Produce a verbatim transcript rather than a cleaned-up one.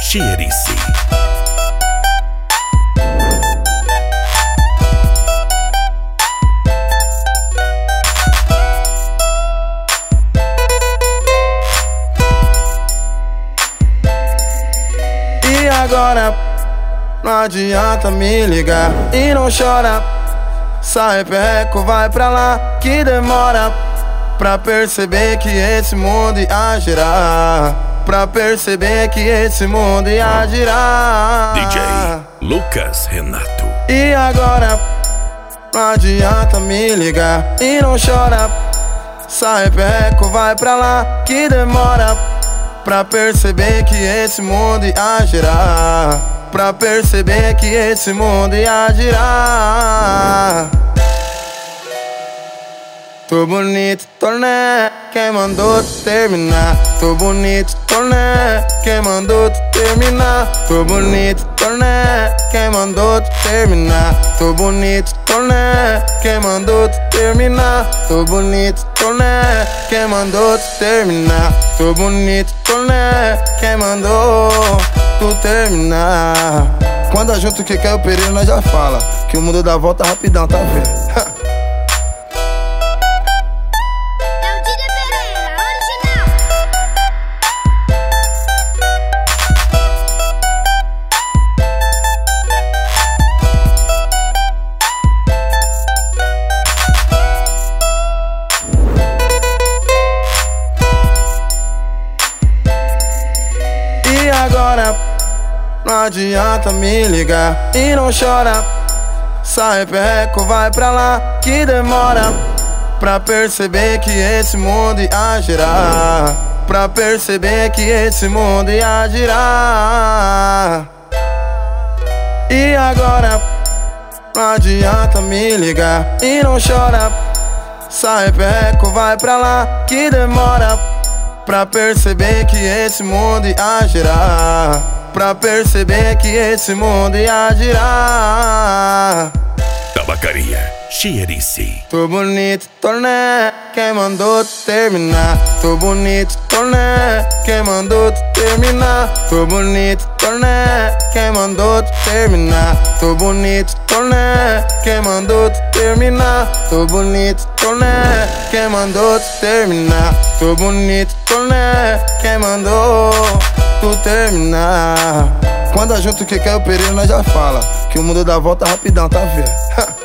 Cheirice. E agora, não adianta me ligar e não chora. Sai perreco, vai pra lá que demora pra perceber que esse mundo ia girar. Pra perceber que esse mundo ia girar. D J Lucas Renato. E agora, não adianta me ligar e não chora. Sai perreco, vai pra lá que demora pra perceber que esse mundo ia girar. Pra perceber que esse mundo ia girar. Tô bonito, tô né? Quem mandou tu terminar? Tô bonito, tô né? Quem mandou tu terminar? Tô bonito, tô né? Quem mandou tu terminar? Tô bonito, tô né? Quem mandou tu terminar? Tô bonito, tô né? Quem mandou tu terminar? Tô bonito, tô né? Quem mandou tu terminar? Quando a junto que quer o perigo nós já fala que o mundo dá volta rapidão, tá vendo? E agora, não adianta me ligar e não chora. Sai perreco, vai pra lá que demora pra perceber que esse mundo ia girar. Pra perceber que esse mundo ia girar. E agora, não adianta me ligar e não chora. Sai perreco, vai pra lá que demora pra perceber que esse mundo ia girar. Pra perceber que esse mundo ia girar. Tabacaria Cheirice. Tô bonito, tô né? Quem mandou tu terminar? Tô bonito, tô né? Quem mandou tu terminar? Tô bonito, tô né? Quem mandou tu terminar? Tô bonito, tô né? Quem mandou tu terminar? Tô bonito, tô né? Quem mandou tu terminar? Tô bonito, tô né? Quem mandou tu terminar? Quando a junto que quer o perigo nós já fala que o mundo dá volta rapidão, tá vendo?